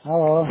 Hello.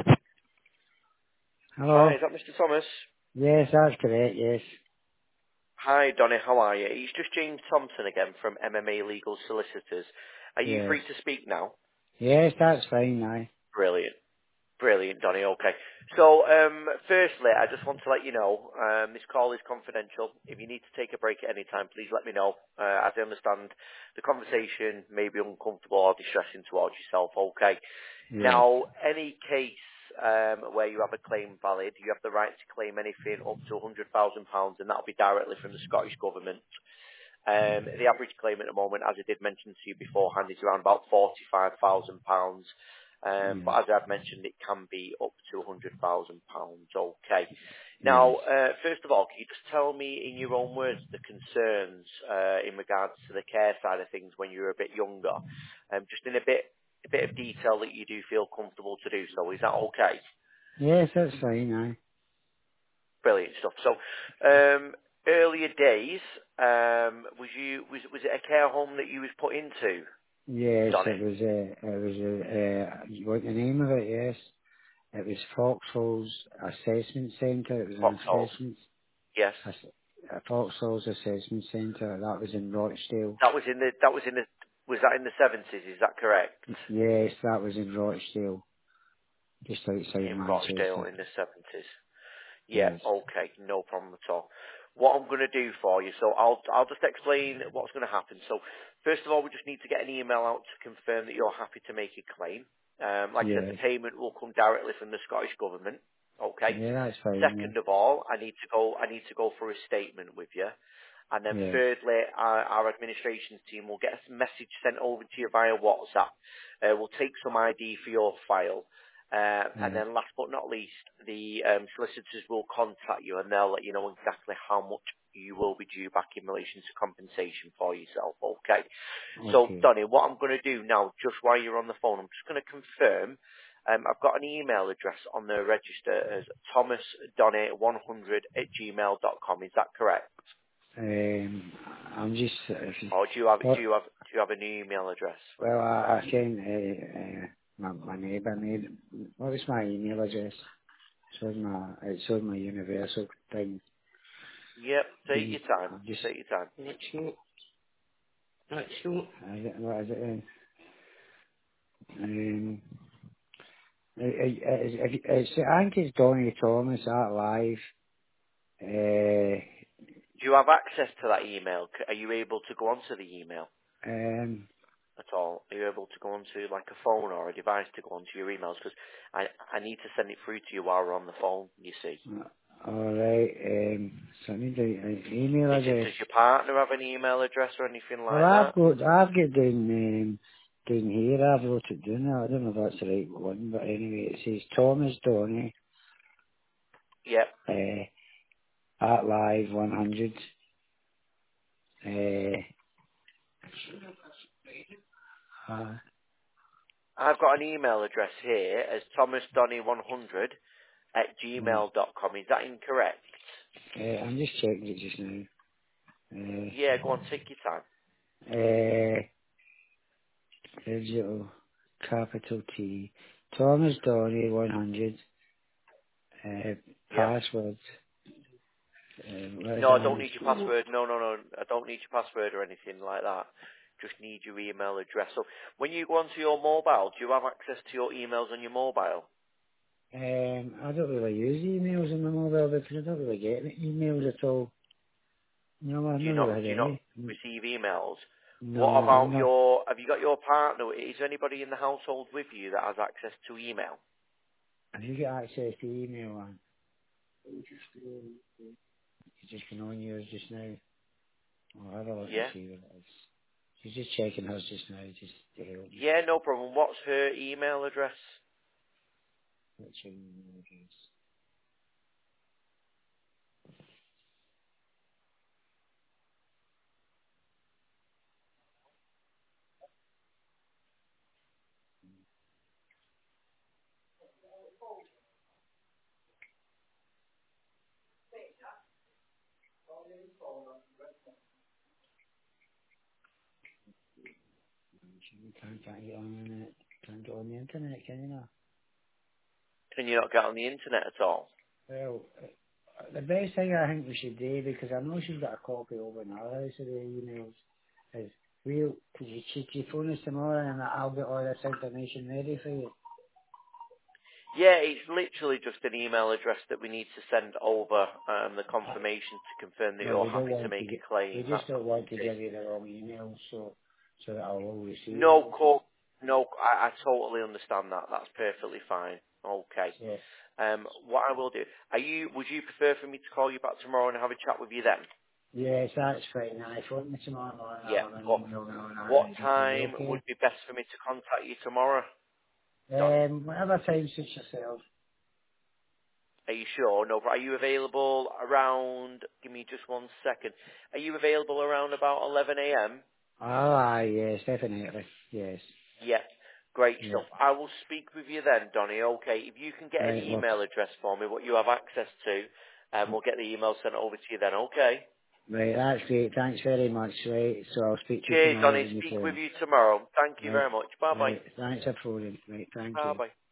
Hi, Hello. is that Mr. Thomas? Yes, that's correct, yes. Hi, Donny, how are you? It's just James Thompson again from MMA Legal Solicitors. Are you Yes. free to speak now? Yes, that's fine now. Brilliant. Brilliant, Donny, okay. So, firstly, I just want to let you know, this call is confidential. If you need to take a break at any time, please let me know. As I understand, the conversation may be uncomfortable or distressing towards yourself, okay? Yes. Now, any case where you have a claim valid, you have the right to claim anything up to £100,000, and that'll be directly from the Scottish Government. The average claim at the moment, as I did mention to you beforehand, is around about £45,000. Yes. But as I've mentioned, it can be up to £100,000. Okay. Yes. Now, first of all, can you just tell me in your own words the concerns in regards to the care side of things when you were a bit younger, just in a bit of detail that you do feel comfortable to do so. Is that okay? Yes, that's fine now. Brilliant stuff. So, earlier days, was it a care home that you was put into, Yes, Donny? you want the name of it, yes. It was Foxholes Assessment Centre. It was an Foxhole. assessment, Yes. a Foxholes Assessment Centre. That was in Rochdale. Was that in the 70s? Is that correct? Yes, that was in Rochdale, just outside In Rochdale Manchester. in the 70s. Yeah, Yes. okay, no problem at all. What I'm going to do for you, so I'll just explain what's going to happen. So, first of all, we just need to get an email out to confirm that you're happy to make a claim. Like I said, the Yes. payment will come directly from the Scottish Government. Okay. Yeah, that's fine, Second of all, I need to go through a statement with you. And then yeah. Yes. thirdly, our administrations team will get a message sent over to you via WhatsApp. We'll take some ID for your file. And Yes. then last but not least, the solicitors will contact you and they'll let you know exactly how much you will be due back in relation to compensation for yourself. Okay. So, Okay. Donny, what I'm going to do now, just while you're on the phone, I'm just going to confirm. I've got an email address on the register as thomasdonny100 at gmail.com. Is that correct? I'm just, Or do you have what, a new email address? well, I sent, my neighbour made, what was my email address? It's on my universal thing. Yep. Take Hmm, your time. I'm just, Take your time. what is it then? I think it's Donny Thomas at live. Do you have access to that email? Are you able to go onto the email Um, at all? Are you able to go onto like a phone or a device to go onto your emails? Because I need to send it through to you while we're on the phone. You see. alright, so I need an email address. Does your partner have an email address or anything Well, like that? I've got down here, I've wrote it down now. I don't know if that's the right one, but anyway, it says Thomas Donny, Yep. at live 100. Uh, I've got an email address here as thomasdonny100 at yeah. gmail.com. Is that incorrect? I'm just checking it just now. Yeah, go on, take your time. Digital, capital T, Thomas Donny 100, Yep. password, what is No, I don't that? need your password. No, no, no. I don't need your password or anything like that. Just need your email address. So when you go onto your mobile, do you have access to your emails on your mobile? I don't really use emails on my mobile because I don't really get any emails at all. No, I've never had Do you not any. receive emails? What No, about no. have you got your partner? Is there anybody in the household with you that has access to email? Have you got access to email, man? You just can on yours just now. I'll have a look and Yeah? see what it is. She's just checking hers just now, just to help me. Yeah, no problem. What's her email address? What's your email address? You can't get on the internet, can you not? Can you not get on the internet at all? Well, the best thing I think we should do, because I know she's got a copy over in our house of the emails, is could you phone us tomorrow and I'll get all this information ready for you? Yeah, it's literally just an email address that we need to send over the confirmation to confirm that No, you're we don't happy to want to make get, a claim. we just That's don't all want to it is. give you the wrong email, so that I'll always receive No, it. no, I totally understand that. That's perfectly fine. Okay. So, What I will do, would you prefer for me to call you back tomorrow and have a chat with you then? yes, that's fine. I phone me tomorrow morning, Yeah. I'll ring you and all that What ready for you, time would okay? be best for me to contact you tomorrow, Donny? Whatever time suits yourself. Are you sure? No, but are you available around, give me just 1 second. Are you available around about 11 a.m.? Oh, aye, yes, definitely. Yes. Yeah. Great Yeah. stuff. I will speak with you then, Donny. Okay. If you can get an Right, well, email address for me, what you have access to, we'll get the email sent over to you then. Okay. right, that's great. Thanks very much, right. So I'll speak to you Cheers, tomorrow Donny. when you Speak with phone. you tomorrow. Thank you Right, very much. Bye bye. right. Thanks for phoning. Right, thank Bye you. bye.